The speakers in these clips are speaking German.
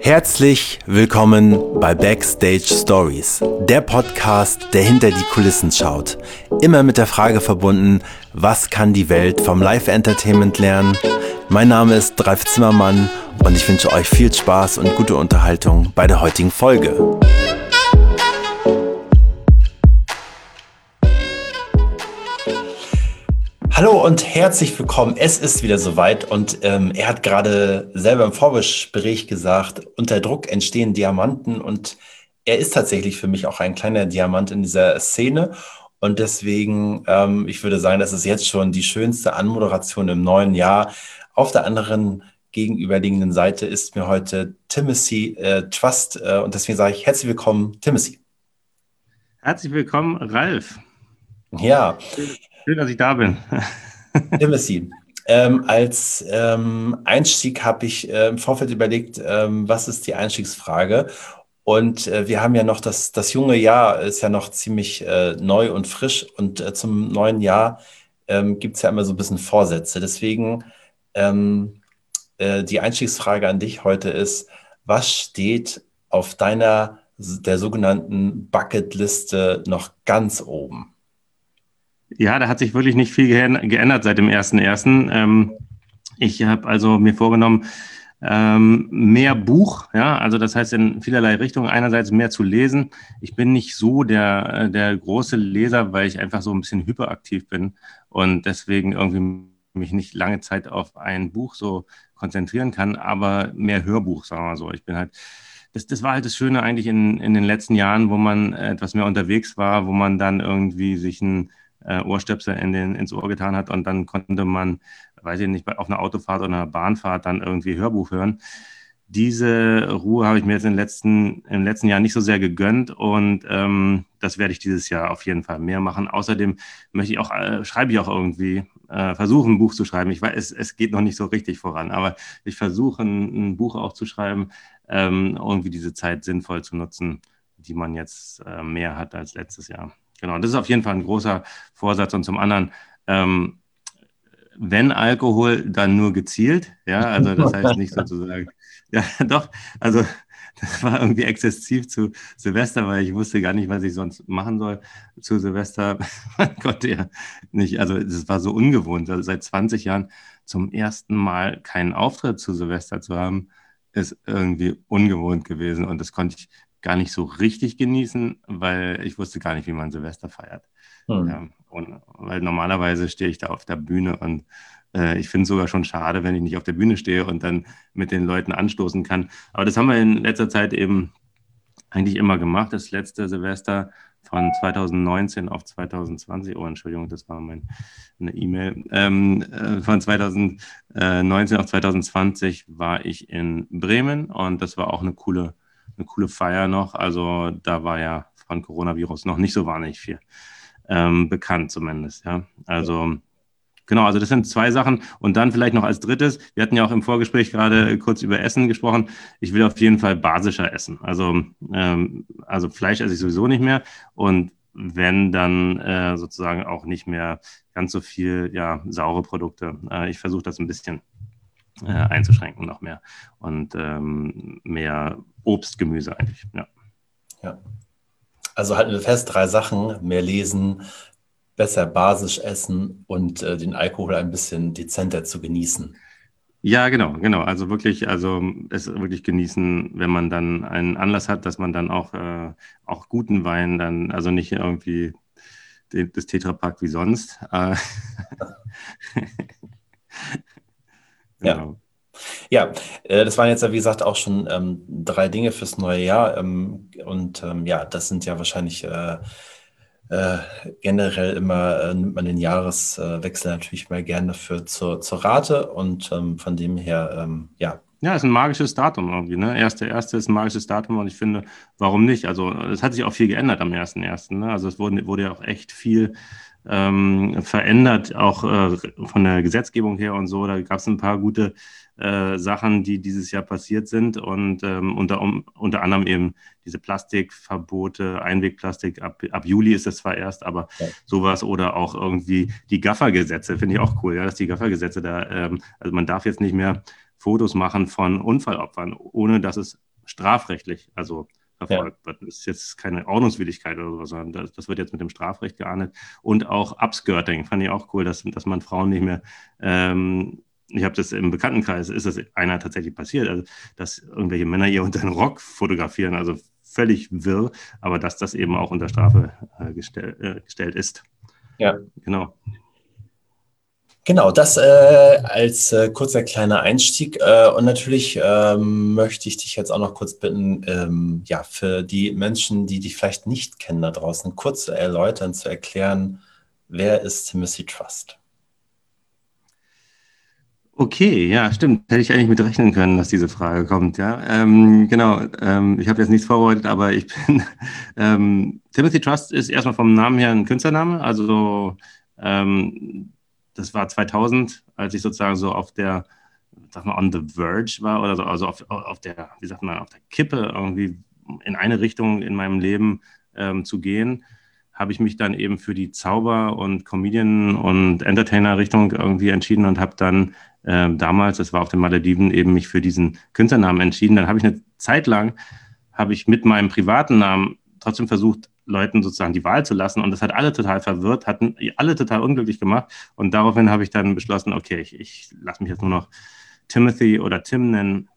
Herzlich willkommen bei Backstage Stories, der Podcast, der hinter die Kulissen schaut. Immer mit der Frage verbunden, was kann die Welt vom Live-Entertainment lernen? Mein Name ist Ralf Zimmermann und ich wünsche euch viel Spaß und gute Unterhaltung bei der heutigen Folge. Hallo und herzlich willkommen. Es ist wieder soweit und er hat gerade selber im Vorgespräch gesagt, unter Druck entstehen Diamanten und er ist tatsächlich für mich auch ein kleiner Diamant in dieser Szene und deswegen, ich würde sagen, das ist jetzt schon die schönste Anmoderation im neuen Jahr. Auf der anderen gegenüberliegenden Seite ist mir heute Timothy Trust und deswegen sage ich herzlich willkommen, Timothy. Herzlich willkommen, Ralf. Ja. Schön, dass ich da bin. Timothy, als Einstieg habe ich im Vorfeld überlegt, was ist die Einstiegsfrage? Und wir haben ja noch das junge Jahr, ist ja noch ziemlich neu und frisch. Und zum neuen Jahr gibt es ja immer so ein bisschen Vorsätze. Deswegen die Einstiegsfrage an dich heute ist, was steht auf der sogenannten Bucketliste noch ganz oben? Ja, da hat sich wirklich nicht viel geändert seit dem 1.1. Ich habe also mir vorgenommen, mehr Buch, ja, also das heißt in vielerlei Richtungen. Einerseits mehr zu lesen. Ich bin nicht so der große Leser, weil ich einfach so ein bisschen hyperaktiv bin und deswegen irgendwie mich nicht lange Zeit auf ein Buch so konzentrieren kann, aber mehr Hörbuch, sagen wir mal so. Ich bin halt, das war halt das Schöne eigentlich in den letzten Jahren, wo man etwas mehr unterwegs war, wo man dann irgendwie sich ein Ohrstöpsel ins Ohr getan hat und dann konnte man, weiß ich nicht, auf einer Autofahrt oder einer Bahnfahrt dann irgendwie Hörbuch hören. Diese Ruhe habe ich mir jetzt im letzten Jahr nicht so sehr gegönnt und das werde ich dieses Jahr auf jeden Fall mehr machen. Außerdem schreibe ich auch irgendwie, versuche ein Buch zu schreiben. Ich weiß, es geht noch nicht so richtig voran, aber ich versuche ein Buch auch zu schreiben, irgendwie diese Zeit sinnvoll zu nutzen, die man jetzt mehr hat als letztes Jahr. Genau, das ist auf jeden Fall ein großer Vorsatz. Und zum anderen, wenn Alkohol, dann nur gezielt. Ja, also das heißt nicht sozusagen, ja doch, also das war irgendwie exzessiv zu Silvester, weil ich wusste gar nicht, was ich sonst machen soll zu Silvester. Man konnte ja nicht, also das war so ungewohnt. Also seit 20 Jahren zum ersten Mal keinen Auftritt zu Silvester zu haben, ist irgendwie ungewohnt gewesen. Und das konnte ich gar nicht so richtig genießen, weil ich wusste gar nicht, wie man Silvester feiert. Und weil normalerweise stehe ich da auf der Bühne und ich finde es sogar schon schade, wenn ich nicht auf der Bühne stehe und dann mit den Leuten anstoßen kann. Aber das haben wir in letzter Zeit eben eigentlich immer gemacht. Das letzte Silvester von 2019 auf 2020, oh Entschuldigung, das war eine E-Mail, von 2019 auf 2020 war ich in Bremen und das war auch eine coole Feier noch. Also da war ja von Coronavirus noch nicht so wahnsinnig viel bekannt zumindest. Ja. Also genau, also das sind zwei Sachen. Und dann vielleicht noch als drittes, wir hatten ja auch im Vorgespräch gerade kurz über Essen gesprochen. Ich will auf jeden Fall basischer essen. Also Fleisch esse ich sowieso nicht mehr. Und wenn dann sozusagen auch nicht mehr ganz so viel saure Produkte. Ich versuche das ein bisschen einzuschränken noch mehr. Und mehr Obst, Gemüse eigentlich, Ja. Also halten wir fest, 3 Sachen: mehr lesen, besser basisch essen und den Alkohol ein bisschen dezenter zu genießen. Ja, genau. Also es wirklich genießen, wenn man dann einen Anlass hat, dass man dann auch guten Wein dann, also nicht irgendwie das Tetrapack wie sonst. Genau. Ja, das waren jetzt, wie gesagt, auch schon 3 Dinge fürs neue Jahr. Das sind ja wahrscheinlich generell immer, nimmt man den Jahreswechsel natürlich mal gerne zur Rate und von dem her, Ja, ist ein magisches Datum irgendwie, ne? 1.1. ist ein magisches Datum und ich finde, warum nicht? Also es hat sich auch viel geändert am 1.1., ne? Also es wurde ja auch echt viel verändert, auch von der Gesetzgebung her und so. Da gab es ein paar gute Sachen, die dieses Jahr passiert sind und unter anderem eben diese Plastikverbote, Einwegplastik, ab Juli ist das zwar erst, aber sowas oder auch irgendwie die Gaffer-Gesetze, finde ich auch cool, ja, dass die Gaffer-Gesetze da, also man darf jetzt nicht mehr Fotos machen von Unfallopfern, ohne dass es strafrechtlich, also Ja. verfolgt wird. Das ist jetzt keine Ordnungswidrigkeit oder sowas, sondern das wird jetzt mit dem Strafrecht geahndet. Und auch Upskirting fand ich auch cool, dass man Frauen nicht mehr, ich habe das im Bekanntenkreis, ist das einer tatsächlich passiert, also dass irgendwelche Männer ihr unter den Rock fotografieren, also völlig wirr, aber dass das eben auch unter Strafe gestellt ist. Ja. Genau. Genau, das als kurzer kleiner Einstieg. Und natürlich möchte ich dich jetzt auch noch kurz bitten, ja, für die Menschen, die dich vielleicht nicht kennen da draußen, kurz zu erläutern, zu erklären, wer ist Timothy Trust? Okay, ja, stimmt. Hätte ich eigentlich mit rechnen können, dass diese Frage kommt, ja. Genau, ich habe jetzt nichts vorbereitet, aber ich bin, Timothy Trust ist erstmal vom Namen her ein Künstlername, also das war 2000, als ich sozusagen so auf der, sag mal, on the verge war oder so, also auf der, wie sagt man, auf der Kippe irgendwie in eine Richtung in meinem Leben zu gehen, habe ich mich dann eben für die Zauber- und Comedian- und Entertainer-Richtung irgendwie entschieden und habe dann damals, das war auf den Malediven, eben mich für diesen Künstlernamen entschieden. Dann habe ich eine Zeit lang, habe ich mit meinem privaten Namen trotzdem versucht, Leuten sozusagen die Wahl zu lassen und das hat alle total verwirrt, hatten alle total unglücklich gemacht und daraufhin habe ich dann beschlossen, okay, ich lasse mich jetzt nur noch Timothy oder Tim nennen.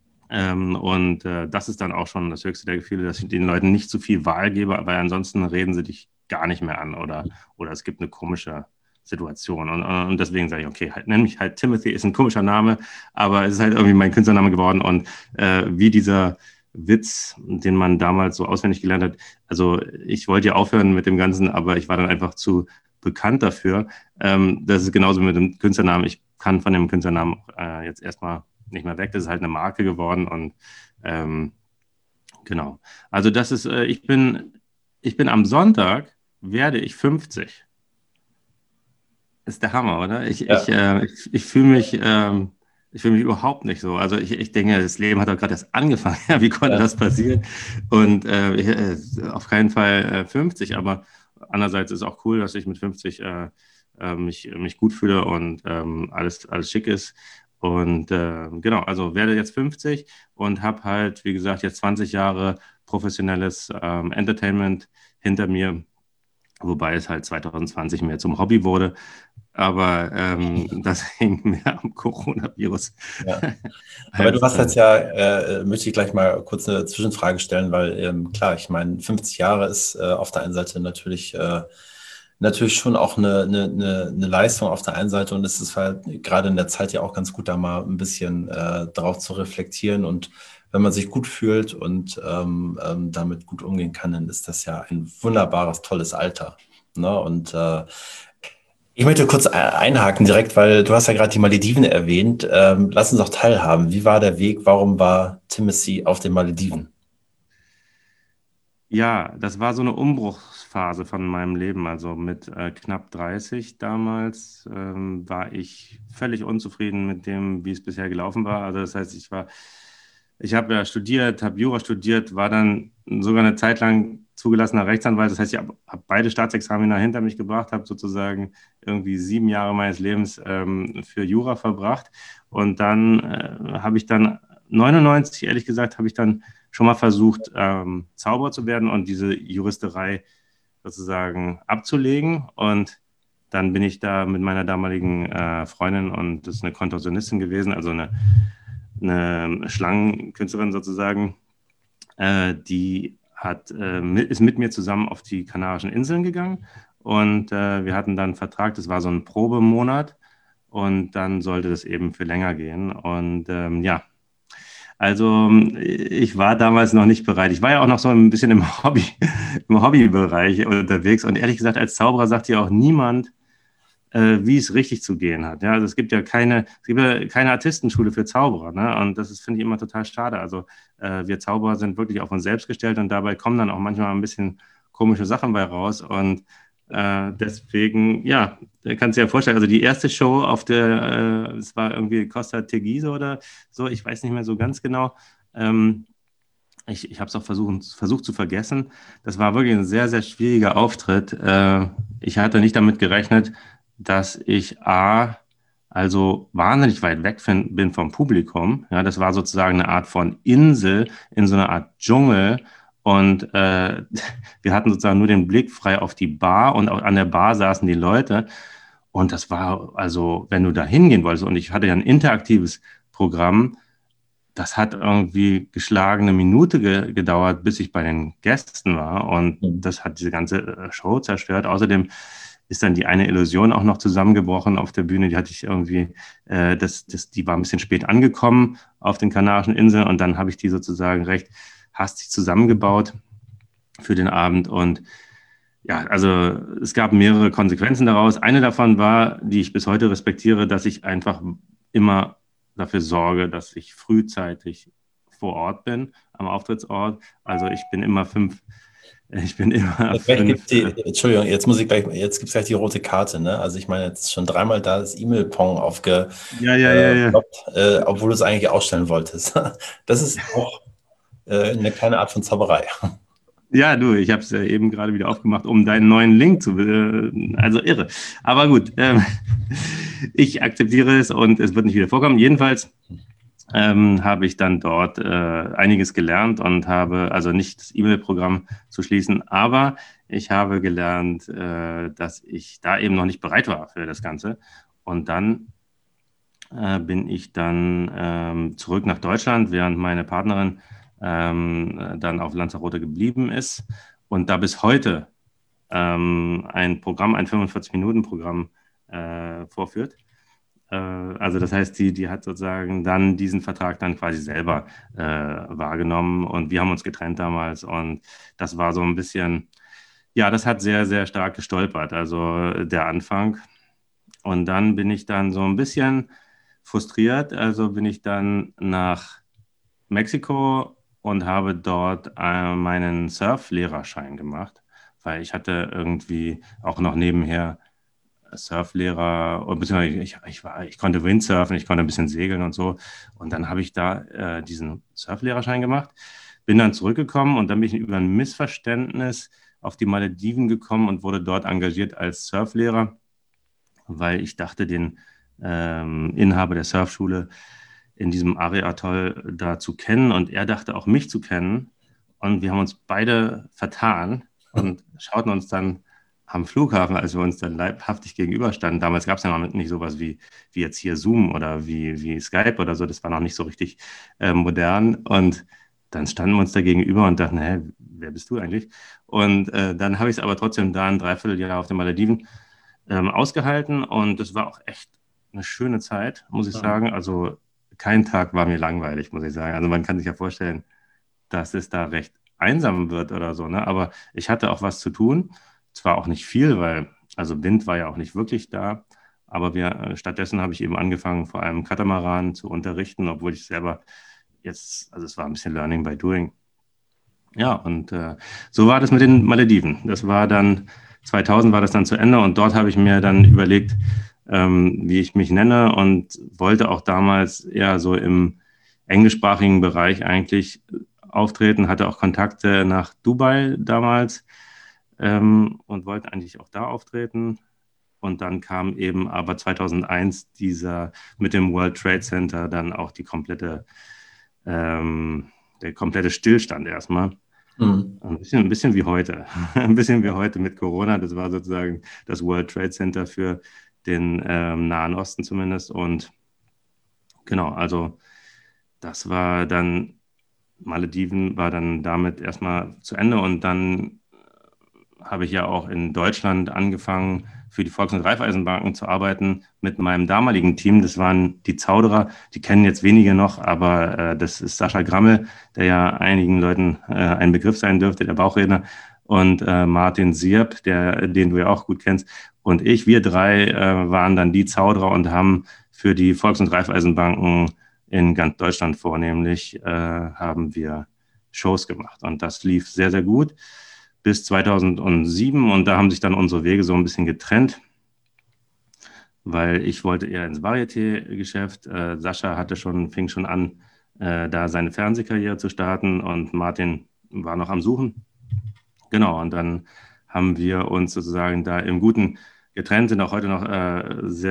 Das ist dann auch schon das höchste der Gefühle, dass ich den Leuten nicht zu viel Wahl gebe, aber ansonsten reden sie dich gar nicht mehr an oder es gibt eine komische Situation. Und deswegen sage ich, okay, halt, nenn mich halt Timothy, ist ein komischer Name, aber es ist halt irgendwie mein Künstlername geworden. Und wie dieser Witz, den man damals so auswendig gelernt hat, also ich wollte ja aufhören mit dem Ganzen, aber ich war dann einfach zu bekannt dafür. Das ist genauso mit dem Künstlernamen. Ich kann von dem Künstlernamen jetzt erstmal nicht mehr weg. Das ist halt eine Marke geworden und genau. Also das ist, ich bin am Sonntag werde ich 50. Ist der Hammer, oder? Ja, Ich fühle mich, ich fühle mich überhaupt nicht so. Also ich denke, das Leben hat doch gerade erst angefangen. Ja, wie konnte ja. das passieren? Und auf keinen Fall 50, aber andererseits ist es auch cool, dass ich mit 50 mich gut fühle und alles schick ist. Und genau, also werde jetzt 50 und habe halt, wie gesagt, jetzt 20 Jahre professionelles Entertainment hinter mir, wobei es halt 2020 mehr zum Hobby wurde. Aber das hängt mehr am Coronavirus. Ja. Aber du als, hast jetzt ja, möchte ich gleich mal kurz eine Zwischenfrage stellen, weil klar, ich meine, 50 Jahre ist auf der einen Seite natürlich schon auch eine Leistung auf der einen Seite und es ist halt gerade in der Zeit ja auch ganz gut, da mal ein bisschen darauf zu reflektieren und wenn man sich gut fühlt und damit gut umgehen kann, dann ist das ja ein wunderbares, tolles Alter. Ne? Und ich möchte kurz einhaken direkt, weil du hast ja gerade die Malediven erwähnt. Lass uns doch teilhaben. Wie war der Weg? Warum war Timothy auf den Malediven? Ja, das war so eine Umbruchsphase von meinem Leben. Also mit knapp 30 damals war ich völlig unzufrieden mit dem, wie es bisher gelaufen war. Also das heißt, ich habe ja studiert, habe Jura studiert, war dann sogar eine Zeit lang zugelassener Rechtsanwalt. Das heißt, ich habe beide Staatsexamina hinter mich gebracht, habe sozusagen irgendwie 7 Jahre meines Lebens für Jura verbracht. Und dann habe ich dann 99, ehrlich gesagt, habe ich dann schon mal versucht, Zauberer zu werden und diese Juristerei sozusagen abzulegen. Und dann bin ich da mit meiner damaligen Freundin und das ist eine Kontorsionistin gewesen, also eine Schlangenkünstlerin sozusagen, die ist mit mir zusammen auf die Kanarischen Inseln gegangen und wir hatten dann einen Vertrag, das war so ein Probemonat und dann sollte das eben für länger gehen und ja, also ich war damals noch nicht bereit. Ich war ja auch noch so ein bisschen im Hobbybereich unterwegs und ehrlich gesagt, als Zauberer sagt ja auch niemand, wie es richtig zu gehen hat. Ja, also es gibt ja keine Artistenschule für Zauberer, ne? Und das ist, finde ich, immer total schade. Also wir Zauberer sind wirklich auf uns selbst gestellt und dabei kommen dann auch manchmal ein bisschen komische Sachen bei raus. Und deswegen, ja, kannst du dir ja vorstellen, also die erste Show es war irgendwie Costa Teguise oder so, ich weiß nicht mehr so ganz genau. Ich habe es auch versucht zu vergessen. Das war wirklich ein sehr, sehr schwieriger Auftritt. Ich hatte nicht damit gerechnet, dass ich A, also wahnsinnig weit weg bin vom Publikum. Ja, das war sozusagen eine Art von Insel in so einer Art Dschungel. Und wir hatten sozusagen nur den Blick frei auf die Bar und auch an der Bar saßen die Leute. Und das war also, wenn du da hingehen wolltest, und ich hatte ja ein interaktives Programm, das hat irgendwie geschlagene Minute gedauert, bis ich bei den Gästen war. Und Mhm. das hat diese ganze Show zerstört. Außerdem ist dann die eine Illusion auch noch zusammengebrochen auf der Bühne. Die hatte ich irgendwie, die war ein bisschen spät angekommen auf den Kanarischen Inseln. Und dann habe ich die sozusagen recht hastig zusammengebaut für den Abend. Und ja, also es gab mehrere Konsequenzen daraus. Eine davon war, die ich bis heute respektiere, dass ich einfach immer dafür sorge, dass ich frühzeitig vor Ort bin, am Auftrittsort. Also ich bin immer Gleich fünf. gibt's Entschuldigung, jetzt gibt es gleich die rote Karte, ne? Also ich meine, jetzt ist schon dreimal da das E-Mail-Pong Ja, ja, ja, ja. aufgeploppt, obwohl du es eigentlich ausstellen wolltest. Das ist auch eine kleine Art von Zauberei. Ja, du, ich habe es ja eben gerade wieder aufgemacht, um deinen neuen Link zu, also irre. Aber gut, ich akzeptiere es und es wird nicht wieder vorkommen. Jedenfalls habe ich dann dort einiges gelernt und habe also nicht das E-Mail-Programm zu schließen, aber ich habe gelernt, dass ich da eben noch nicht bereit war für das Ganze. Und dann bin ich dann zurück nach Deutschland, während meine Partnerin dann auf Lanzarote geblieben ist und da bis heute ein Programm, ein 45-Minuten-Programm vorführt. Also das heißt, die hat sozusagen dann diesen Vertrag dann quasi selber wahrgenommen und wir haben uns getrennt damals und das war so ein bisschen, ja, das hat sehr, sehr stark gestolpert, also der Anfang. Und dann bin ich dann so ein bisschen frustriert, also bin ich dann nach Mexiko und habe dort meinen Surflehrerschein gemacht, weil ich hatte irgendwie auch noch nebenher Surflehrer, beziehungsweise ich konnte Windsurfen, ich konnte ein bisschen segeln und so. Und dann habe ich da diesen Surflehrerschein gemacht, bin dann zurückgekommen und dann bin ich über ein Missverständnis auf die Malediven gekommen und wurde dort engagiert als Surflehrer, weil ich dachte, den Inhaber der Surfschule in diesem Ari-Atoll da zu kennen und er dachte auch mich zu kennen. Und wir haben uns beide vertan und schauten uns dann am Flughafen, als wir uns dann leibhaftig gegenüberstanden. Damals gab es ja noch nicht sowas wie jetzt hier Zoom oder wie Skype oder so. Das war noch nicht so richtig modern. Und dann standen wir uns da gegenüber und dachten, hä, wer bist du eigentlich? Und dann habe ich es aber trotzdem da ein Dreivierteljahr auf den Malediven ausgehalten und es war auch echt eine schöne Zeit, muss ich Mhm. sagen. Also kein Tag war mir langweilig, muss ich sagen. Also man kann sich ja vorstellen, dass es da recht einsam wird oder so, ne? Aber ich hatte auch was zu tun. Zwar auch nicht viel, weil also Wind war ja auch nicht wirklich da, aber stattdessen habe ich eben angefangen, vor allem Katamaran zu unterrichten, obwohl ich selber jetzt, also es war ein bisschen Learning by Doing. Ja, und so war das mit den Malediven. Das war dann 2000 war das dann zu Ende und dort habe ich mir dann überlegt, wie ich mich nenne und wollte auch damals eher so im englischsprachigen Bereich eigentlich auftreten, hatte auch Kontakte nach Dubai damals und wollte eigentlich auch da auftreten. Und dann kam eben aber 2001 dieser mit dem World Trade Center dann auch ähm, der komplette Stillstand erstmal. Mhm. Ein bisschen wie heute. Ein bisschen wie heute mit Corona. Das war sozusagen das World Trade Center für den Nahen Osten zumindest. Und genau, also das war dann, Malediven war dann damit erstmal zu Ende. Und dann habe ich ja auch in Deutschland angefangen, für die Volks- und Raiffeisenbanken zu arbeiten mit meinem damaligen Team. Das waren die Zauderer, die kennen jetzt wenige noch, aber das ist Sascha Grammel, der ja einigen Leuten ein Begriff sein dürfte, der Bauchredner, und Martin Sierp, den du ja auch gut kennst, und ich. Wir drei waren dann die Zauderer und haben für die Volks- und Raiffeisenbanken in ganz Deutschland vornehmlich haben wir Shows gemacht. Und das lief sehr, sehr gut bis 2007 und da haben sich dann unsere Wege so ein bisschen getrennt, weil ich wollte eher ins Varieté-Geschäft. Sascha fing schon an, da seine Fernsehkarriere zu starten und Martin war noch am Suchen. Genau, und dann haben wir uns sozusagen da im Guten getrennt, sind auch heute noch sehr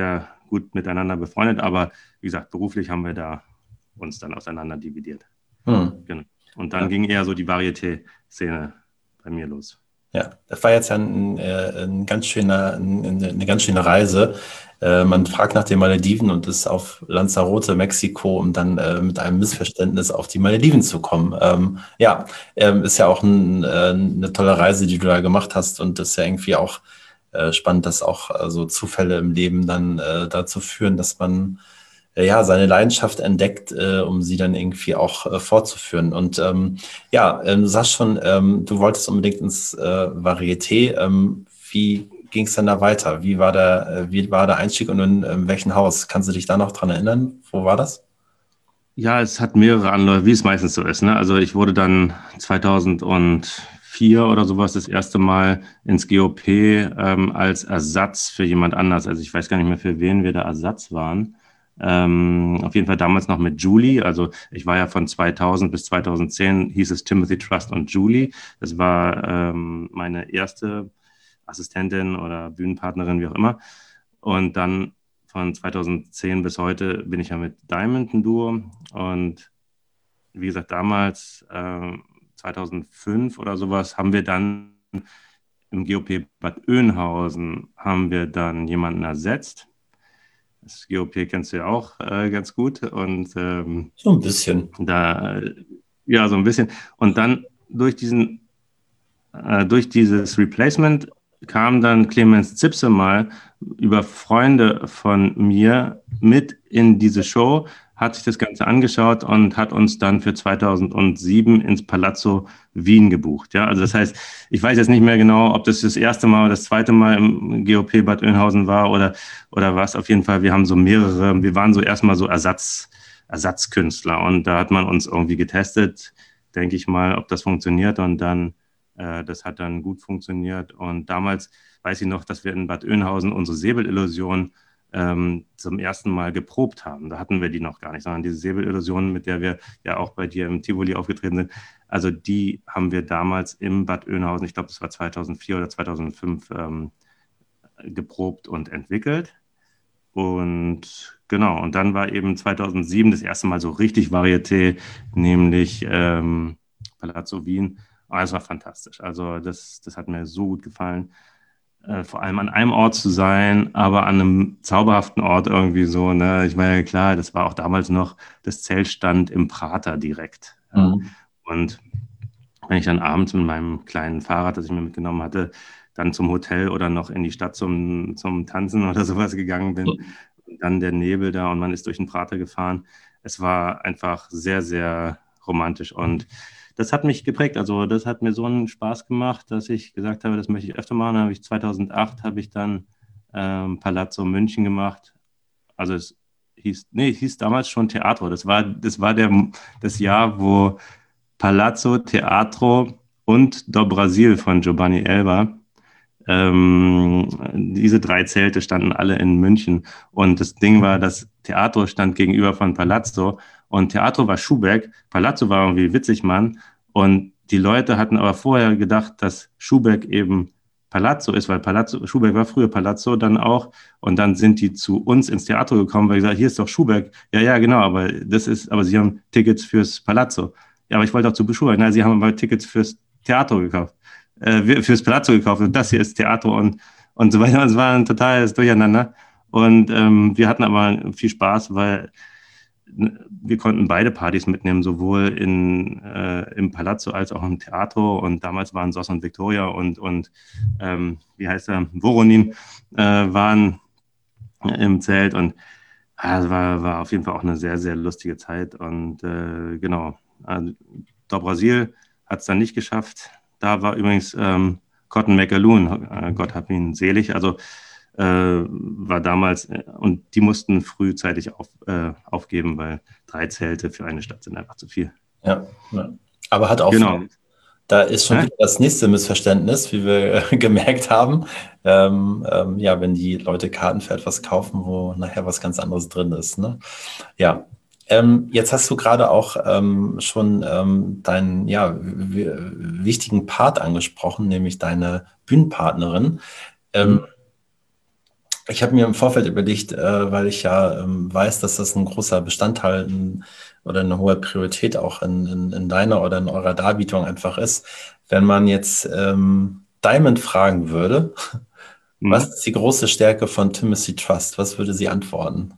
gut miteinander befreundet, aber wie gesagt, beruflich haben wir da uns dann auseinander dividiert. Hm. Genau. Und dann ging eher so die Varieté-Szene bei mir los. Ja, das war jetzt ja ein ganz eine ganz schöne Reise. Man fragt nach den Malediven und ist auf Lanzarote, Mexiko, um dann mit einem Missverständnis auf die Malediven zu kommen. Ja, ist ja auch eine tolle Reise, die du da gemacht hast, und das ist ja irgendwie auch spannend, dass auch so Zufälle im Leben dann dazu führen, dass man ja, seine Leidenschaft entdeckt, um sie dann irgendwie auch fortzuführen. Und ja, du sagst schon, du wolltest unbedingt ins Varieté. Wie ging es denn da weiter? Wie war der Einstieg und in welchem Haus? Kannst du dich da noch dran erinnern? Wo war das? Ja, es hat mehrere Anläufe, wie es meistens so ist. Ne? Also ich wurde dann 2004 oder sowas das erste Mal ins GOP als Ersatz für jemand anders. Also ich weiß gar nicht mehr, für wen wir da Ersatz waren. Auf jeden Fall damals noch mit Julie. Also ich war ja von 2000 bis 2010, hieß es Timothy Trust und Julie. Das war meine erste Assistentin oder Bühnenpartnerin, wie auch immer. Und dann von 2010 bis heute bin ich ja mit Diamond ein Duo. Und wie gesagt, damals, 2005 oder sowas, haben wir dann im GOP Bad Oeynhausen haben wir dann jemanden ersetzt. Das GOP kennst du ja auch ganz gut. Und So ein bisschen. ja, so ein bisschen. Und dann durch dieses Replacement kam dann Clemens Zipse mal über Freunde von mir mit in diese Show, hat sich das Ganze angeschaut und hat uns dann für 2007 ins Palazzo Wien gebucht. Ja, also das heißt, ich weiß jetzt nicht mehr genau, ob das erste Mal oder das zweite Mal im GOP Bad Oeynhausen war oder was. Auf jeden Fall, wir haben wir waren so erstmal so Ersatzkünstler, und da hat man uns irgendwie getestet, denke ich mal, ob das funktioniert, und dann das hat dann gut funktioniert. Und damals weiß ich noch, dass wir in Bad Oeynhausen unsere Säbelillusion zum ersten Mal geprobt haben. Da hatten wir die noch gar nicht, sondern diese Säbelillusion, mit der wir ja auch bei dir im Tivoli aufgetreten sind, also die haben wir damals im Bad Oeynhausen, ich glaube, das war 2004 oder 2005, geprobt und entwickelt. Und genau, und dann war eben 2007 das erste Mal so richtig Varieté, nämlich Palazzo Wien. Oh, das war fantastisch. Also das hat mir so gut gefallen. Vor allem an einem Ort zu sein, aber an einem zauberhaften Ort irgendwie so. Ne? Ich meine, klar, das war auch damals noch, das Zelt stand im Prater direkt. Ja. Mhm. Und wenn ich dann abends mit meinem kleinen Fahrrad, das ich mir mitgenommen hatte, dann zum Hotel oder noch in die Stadt zum Tanzen oder sowas gegangen bin, und dann der Nebel da und man ist durch den Prater gefahren. Es war einfach sehr, sehr romantisch, und das hat mich geprägt. Also das hat mir so einen Spaß gemacht, dass ich gesagt habe, das möchte ich öfter machen. Dann habe ich 2008 habe ich dann Palazzo München gemacht. Also es hieß damals schon Teatro. Das war das Jahr, wo Palazzo, Teatro und Do Brasil von Giovanni Elba, diese 3 Zelte standen alle in München. Und das Ding war, das Teatro stand gegenüber von Palazzo. Und Teatro war Schubeck, Palazzo war irgendwie Witzigmann. Und die Leute hatten aber vorher gedacht, dass Schubeck eben Palazzo ist, weil Schubeck war früher Palazzo dann auch. Und dann sind die zu uns ins Theater gekommen, weil ich gesagt, hier ist doch Schubeck. Ja, ja, genau, aber sie haben Tickets fürs Palazzo. Ja, aber ich wollte auch zu Schubeck. Nein, sie haben aber Tickets fürs Theater gekauft, fürs Palazzo gekauft. Und das hier ist Theater und so weiter. Und es war ein totales Durcheinander. Und wir hatten aber viel Spaß, weil wir konnten beide Partys mitnehmen, sowohl im Palazzo als auch im Teatro. Und damals waren Sos und Victoria und wie heißt er, Voronin waren im Zelt. Und es war auf jeden Fall auch eine sehr, sehr lustige Zeit. Und genau, Do Brasil hat es dann nicht geschafft. Da war übrigens Cotton McAloon, Gott hab ihn selig, also war damals, und die mussten frühzeitig aufgeben, weil 3 Zelte für eine Stadt sind einfach zu viel. Ja, ja. Aber hat auch, Genau. da ist schon wieder das nächste Missverständnis, wie wir gemerkt haben. Ja, wenn die Leute Karten für etwas kaufen, wo nachher was ganz anderes drin ist. Ne? Ja. Jetzt hast du gerade auch schon deinen wichtigen Part angesprochen, nämlich deine Bühnenpartnerin. Ich habe mir im Vorfeld überlegt, weil ich ja weiß, dass das ein großer Bestandteil oder eine hohe Priorität auch in deiner oder in eurer Darbietung einfach ist. Wenn man jetzt Diamond fragen würde, was Mhm. ist die große Stärke von Timothy Trust? Was würde sie antworten?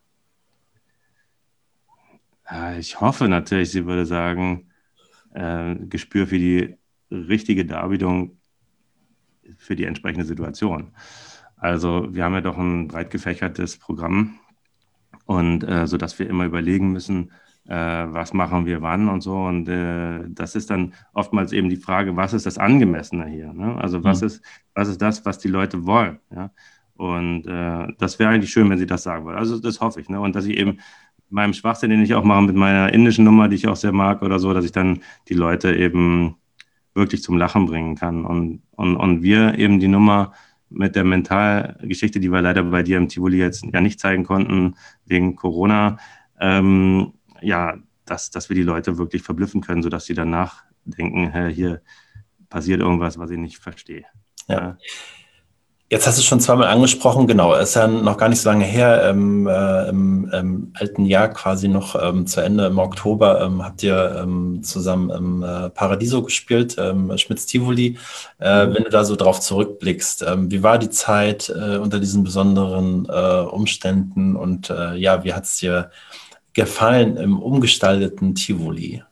Ich hoffe natürlich, sie würde sagen, Gespür für die richtige Darbietung für die entsprechende Situation. Also wir haben ja doch ein breit gefächertes Programm und so dass wir immer überlegen müssen, was machen wir wann und so. Und das ist dann oftmals eben die Frage, was ist das Angemessene hier? Ne? Also Hm. was ist das, was die Leute wollen? Ja? Und das wäre eigentlich schön, wenn sie das sagen würden. Also das hoffe ich. Ne? Und dass ich eben meinem Schwachsinn, den ich auch mache mit meiner indischen Nummer, die ich auch sehr mag oder so, dass ich dann die Leute eben wirklich zum Lachen bringen kann. Und wir eben die Nummer mit der Mentalgeschichte, die wir leider bei dir im Tivoli jetzt ja nicht zeigen konnten, wegen Corona, ja, dass wir die Leute wirklich verblüffen können, sodass sie danach denken, hey, hier passiert irgendwas, was ich nicht verstehe. Ja. Ja. Jetzt hast du es schon zweimal angesprochen, genau, ist ja noch gar nicht so lange her, im alten Jahr quasi noch zu Ende, im Oktober habt ihr zusammen im Paradiso gespielt, Schmitz Tivoli. Mhm. Wenn du da so drauf zurückblickst, wie war die Zeit unter diesen besonderen Umständen und ja, wie hat es dir gefallen im umgestalteten Tivoli?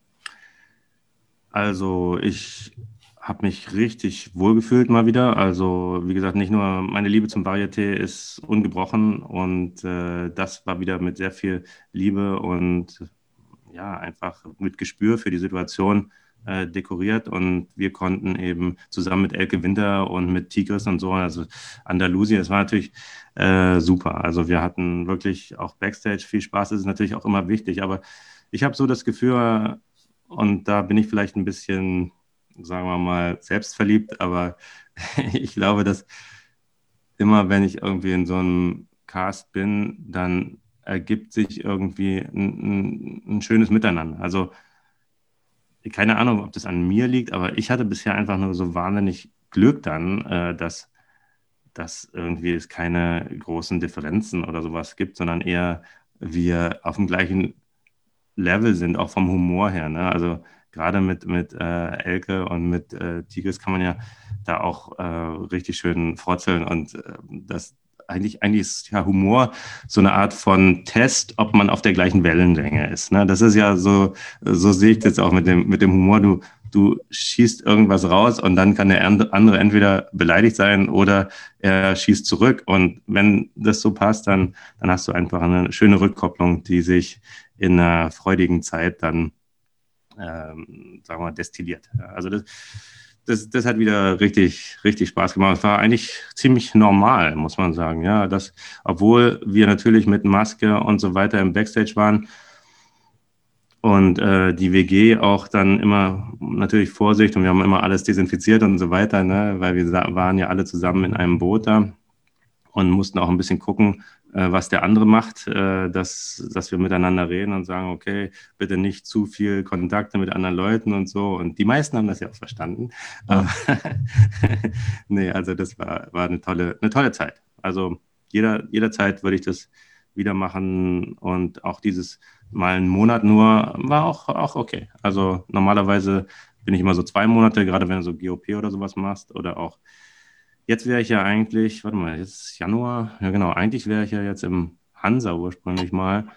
Also ich habe mich richtig wohlgefühlt mal wieder. Also wie gesagt, nicht nur meine Liebe zum Varieté ist ungebrochen und das war wieder mit sehr viel Liebe und ja, einfach mit Gespür für die Situation dekoriert und wir konnten eben zusammen mit Elke Winter und mit Tigris und so, also Andalusien, es war natürlich super. Also wir hatten wirklich auch Backstage viel Spaß, das ist natürlich auch immer wichtig, aber ich habe so das Gefühl, und da bin ich vielleicht ein bisschen, sagen wir mal, selbstverliebt, aber ich glaube, dass immer, wenn ich irgendwie in so einem Cast bin, dann ergibt sich irgendwie ein schönes Miteinander. Also keine Ahnung, ob das an mir liegt, aber ich hatte bisher einfach nur so wahnsinnig Glück dann, dass irgendwie es keine großen Differenzen oder sowas gibt, sondern eher wir auf dem gleichen Level sind, auch vom Humor her. Ne? Also gerade mit Elke und mit Tigris kann man ja da auch richtig schön frotzeln und eigentlich ist ja Humor so eine Art von Test, ob man auf der gleichen Wellenlänge ist. Ne? Das ist ja so, so sehe ich das auch mit dem Humor. Du schießt irgendwas raus und dann kann der andere entweder beleidigt sein oder er schießt zurück. Und wenn das so passt, dann hast du einfach eine schöne Rückkopplung, die sich in einer freudigen Zeit dann, sagen wir mal, destilliert. Ja, also das hat wieder richtig, richtig Spaß gemacht. Es war eigentlich ziemlich normal, muss man sagen. Ja, obwohl wir natürlich mit Maske und so weiter im Backstage waren und die WG auch dann immer natürlich Vorsicht und wir haben immer alles desinfiziert und so weiter, ne, weil wir waren ja alle zusammen in einem Boot da und mussten auch ein bisschen gucken, was der andere macht, dass wir miteinander reden und sagen, okay, bitte nicht zu viel Kontakte mit anderen Leuten und so. Und die meisten haben das ja auch verstanden. Aber Hm. nee, also das war eine tolle Zeit. Also jederzeit würde ich das wieder machen und auch dieses mal einen Monat nur war auch okay. Also normalerweise bin ich immer so 2 Monate, gerade wenn du so GOP oder sowas machst oder auch jetzt wäre ich ja eigentlich, warte mal, jetzt ist Januar. Ja, genau, eigentlich wäre ich ja jetzt im Hansa ursprünglich mal.